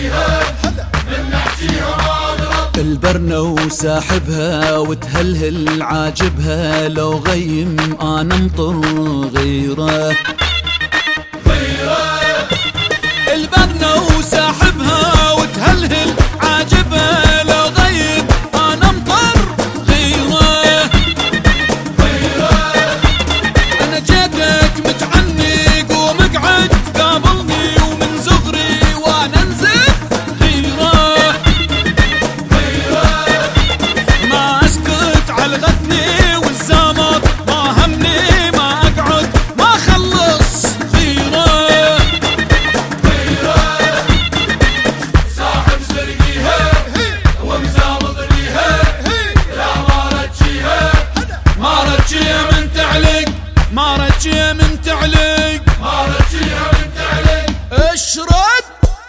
البرنة وساحبها وتهلهل عاجبها، لو غيم انا مطر غيره. البرنة وساحبها وتهلهل عاجبها، لو غيم انا مطر غيره. انا جيتك متعنق ومقعد قابلني، ومن زغري وانا انزل غيره. ما اسكت على الغثني والزمر، ما همني ما اقعد ما اخلص غيره. صاحب سرقيها ومزامض ليها، لا ما رجيها ما رجيها من تعلق، ما رجيها من تعلق، ما رجيها من تعلق. اشرد.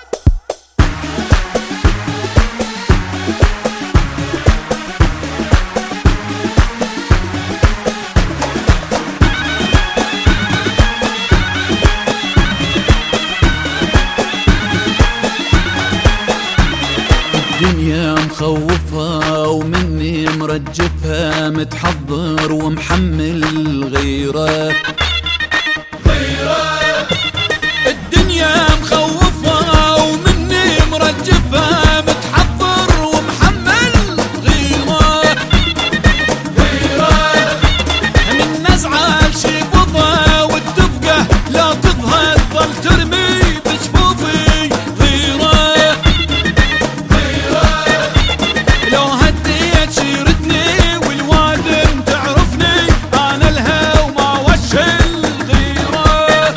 الدنيا مخوفها ومني مرجفها، متحضر ومحمل غيره. الدنيا مخوفها ومني مرجفها، متحضر ومحمل غيره. من نزعة شيفضها والتفقه لا تظهر، ظل ترمي بجفوفي غيره. لو هديت شيرتني والوادم تعرفني، انا لها وما وشل غيره.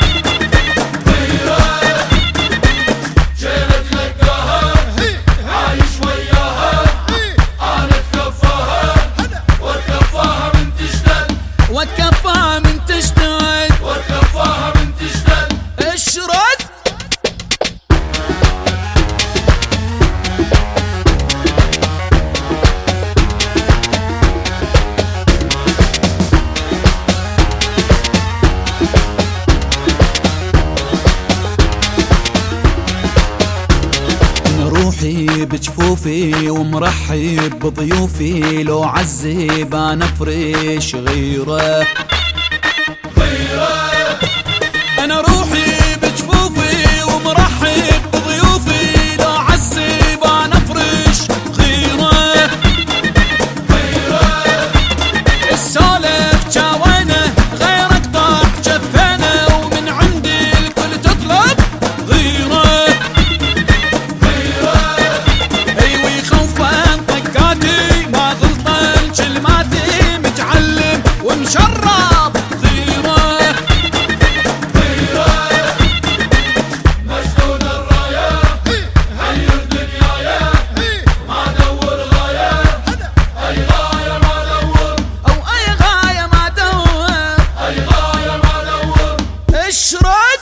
جيلك لقاها عايش وياها، انا اتكفاها واتكفاها من تشتد، واتكفاها من تشتد، واتكفاها من تشتد. اشرد. روحي بجفوفي ومرحب بضيوفي، لو عذب انا فريش غيره. انا روحي بجفوفي ومرحب بضيوفي، لو عذب انا فريش غيره. السولف جاوينه غيرك طاح جفينه، ومن عندي الكل تطلب غيره. مشرب غيره. مجنون الراية هير دنيايا، ما دور غاية، اي غاية ما دور، او اي غاية ما دور، اي غاية ما دور. اشرد.